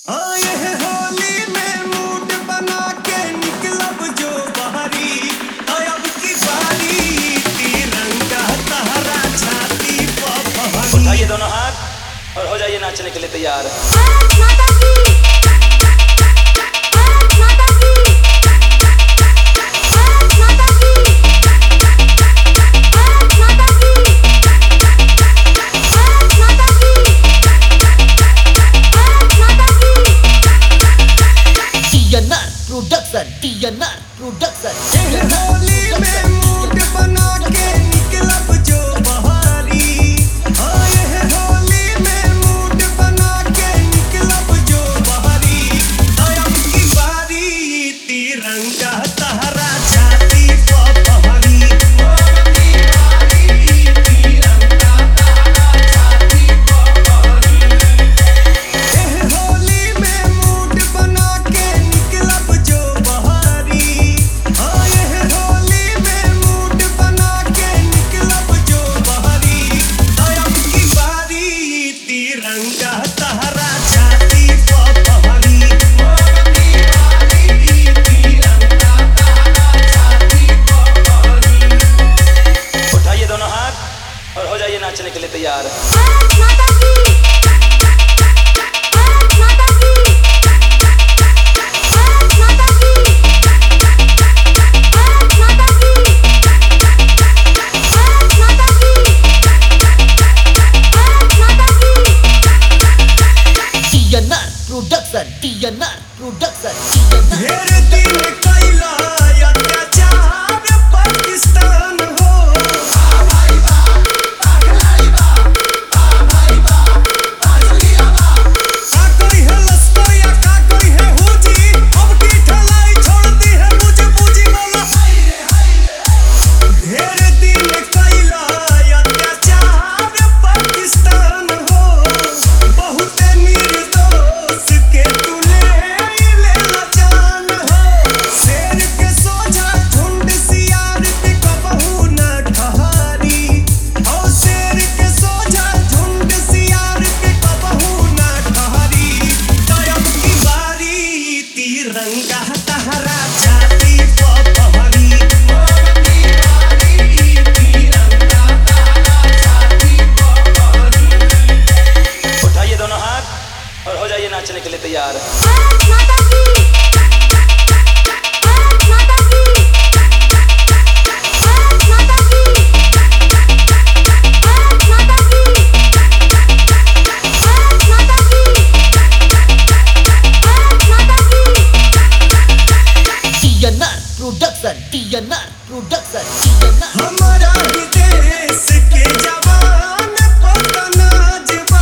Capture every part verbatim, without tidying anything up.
आए हैं होली में मूड बना के निकलब जो बाहरी अब की बारी तिरंगा तहरा छाती पर फहरी। उठाइए दोनों हाथ और हो जाइए नाचने के लिए तैयार। भारत माता की, भारत माता की, भारत माता की, भारत माता की, भारत माता की, भारत माता की। T N R Production, T N R Production. Holi में मूड बना के निकलब जो बाहरी आए हैं होली में मूड बना के निकलब जो बाहरी अब की बारी तिरंगा तहरा छाती पर फहरी। होली में मूड बना के निकलब जो बाहरी आए हैं होली में मूड बना के निकलब जो बाहरी अब की बारी तिरंगा तहरा छाती पर फहरी। उठाइए दोनों हाथ और हो जाइए नाचने के लिए तैयार। भारत माता की, भारत माता की, भारत माता की, भारत माता की, भारत माता की, भारत माता की। T N R Production, T N R Production, T N R. ढेर दिन कैला अत्याचार पाकिस्तान हो का कोई है लश्कर या का कोई है हुजी अब की ढलाई छोड़ दी है मुझे मुझे बोला। ढेर दिन कैला अत्याचार पाकिस्तान हो बहुत निर्दोष के तूने लेला जान हो। शेर के सोझा झुंड सियार पे कबहू न ठहरी और शेर के सोझा झुंड सियार पे कबहू न ठहरी अब की बारी तिरंगा तहरा छाती पर फहरी। उठाइए दोनों हाथ और हो जाइए नाचने के लिए तैयार। भारत माता की, भारत माता की, भारत माता की, भारत माता की, भारत माता की, भारत माता की। T N R Production, T N R Production, T N R. हमारा ही देश के जवान पतना जवा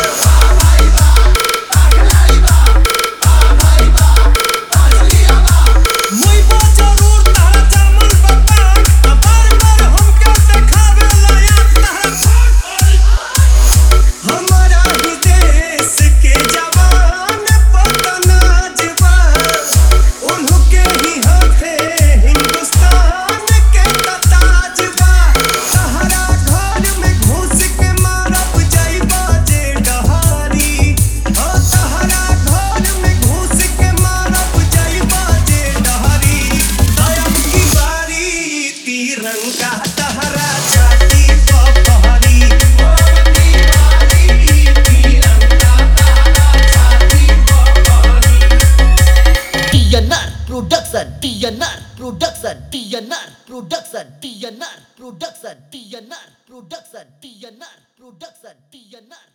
मुई बा जरूर तारा जामुन बता बार बार हमके देखावे लायक तहरा। हमारा ही देश के जवान पतना जवा उनके ही हाथे हिंदुस्तान के ताजवा। तहरा घर में घुस के मारब जाइबा जे डहारी ओ तहरा घर में घुस के मारब जाइबा जे डहारी अब की बारी तिरंगा तहरा छाती पर फहरी। T N R Production, T N R Production, T N R Production, T N R Production, T N R Production, T N R Production, T N R.